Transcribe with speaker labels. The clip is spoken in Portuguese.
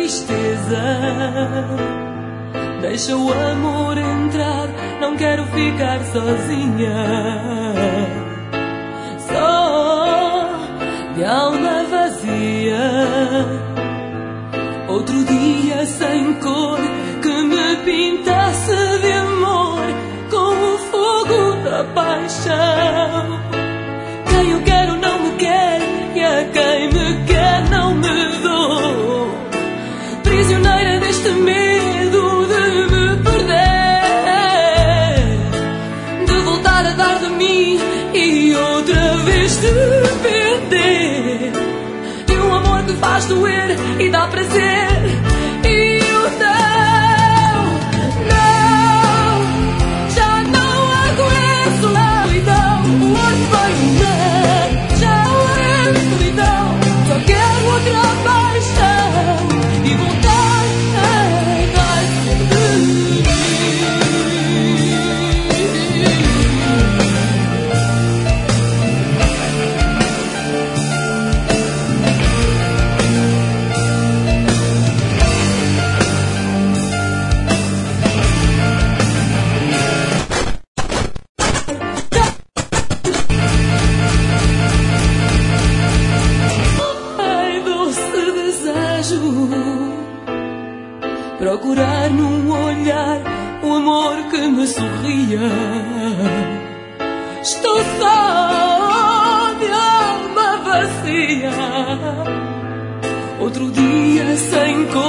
Speaker 1: tristeza. Deixa o amor entrar, não quero ficar sozinha. Só de alma vazia. Outro dia sem cor que me pintasse de amor com o fogo da paixão. Quem eu quero não me quer e a quem me quer não me dou. Prisioneira deste medo de me perder, de voltar a dar de mim e outra vez depender de um amor que faz doer e dá prazer. E eu não, já não aguento solidão. O olho vai mudar, já não aguento solidão. Só quero outra paixão e voltar a dar de mim. Ai, doce desejo, procurar num olhar o amor que me sorria. Estou só de alma vazia. Outro dia sem cor